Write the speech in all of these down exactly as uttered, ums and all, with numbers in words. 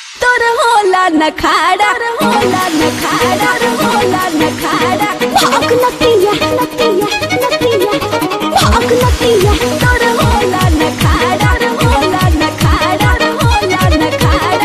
तोर होला नखाड़ा होला नखाड़ा होला नखाड़ा भाग नतिया नतिया नतिया भाग नतिया तोर होला नखाड़ा होला नखाड़ा होला नखाड़ा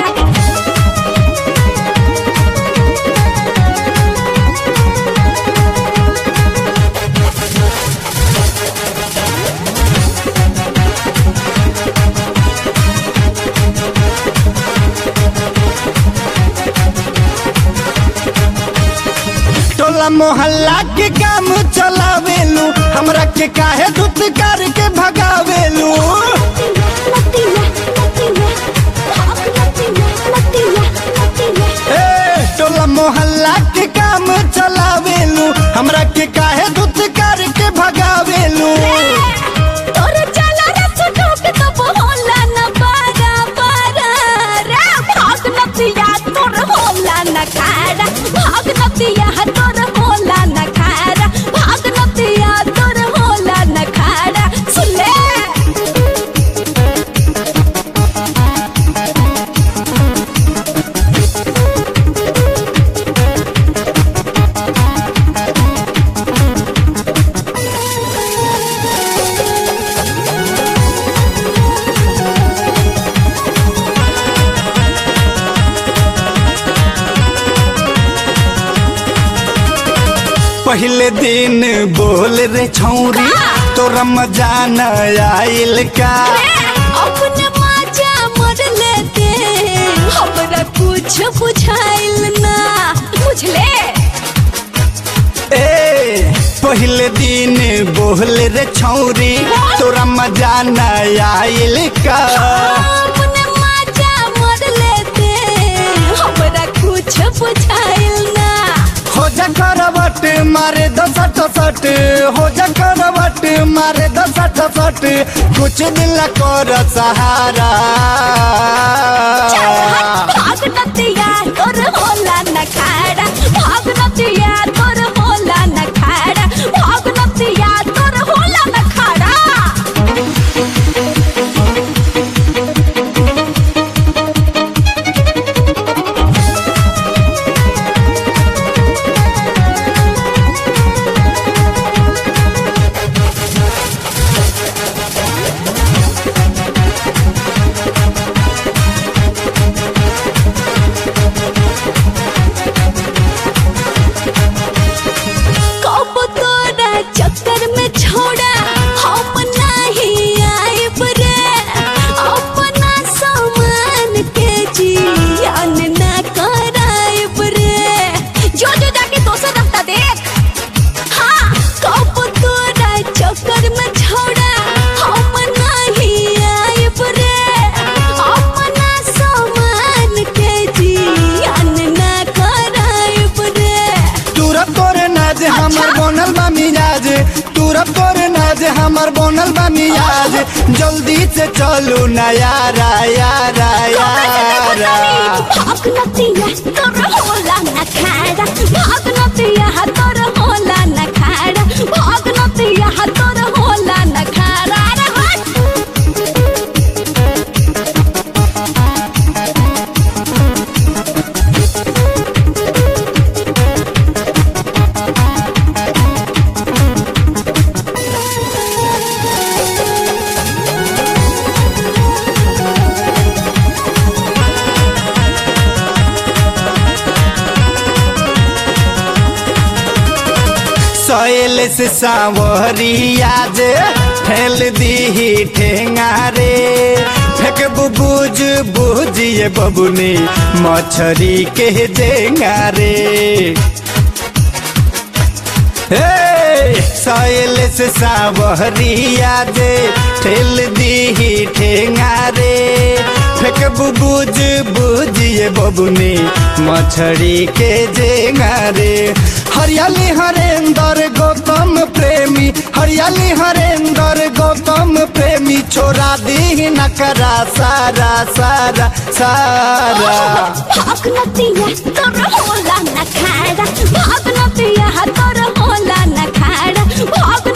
टोला मोहल्ला के काम चलावेलू हमरा के काहे दूत करके भगावेलू टोला मोहल्ला के काम चलावेलू हमरा के काहे दूत करके भगावेलू नखाड़ा भाग नतिया तोर होला नखाड़ा भाग नतिया तोर होला नखाड़ा सुन ले पहले दिन बोल रे छौरी तोरा मजा न आइल का अपने मजा मर लेते हमरा कुछ बुझाइल ना बुझले ए पहले दिन बोल रे छौरी तोरा मजा न आइल का अपने मजा मर लेते हमरा कुछ बुझाइल ना हो जा करवट मारे दो सट सट हो जा करवट मारे दो सट सट कुछ दिन कर सहारा भाग नतिया तोर होला नखाड़ा भाग नतिया तोर होला नखाड़ा भाग नतिया तोर होला नखाड़ा चक्कर में छोड़ा हम नहीं आइब रे अपना सामान के जियान ना कराइब रे जो जो जाके दोसर रफ्ता देख हाँ कब तोरा चक्कर में छोड़ा हम नहीं आइब रे अपना सामान के जियान ना कराइब रे तुरब तोरे नाज हमर बनल बा मिजाज तुरब तोरे नाज हमर बनल बा मिजाज जल्दी से चलू ना यारा यारा यारा भाग नतिया तोर होला नखाड़ा भाग नतिया तोर होला नखाड़ा भाग नतिया तोर होला नखाड़ा सैल से सावरिया जे ठेल दी ठेंगा रे फेंक बुबूज बुझिए बबुनी मछरी के जेंगा रे सैल से सावरिया जे ठेल दी ठेंगा रे फेंक बुबूज बुझिए बबुनी मछरी के जेंगा रे हरियाली हरेंद्र गौतम प्रेमी हरियाली हरेंद्र गौतम प्रेमी छोड़ा दी नकरा सारा सारा सारा भाग नतिया तोर होला नखाड़ा भाग नतिया तोर होला नखाड़ा भाग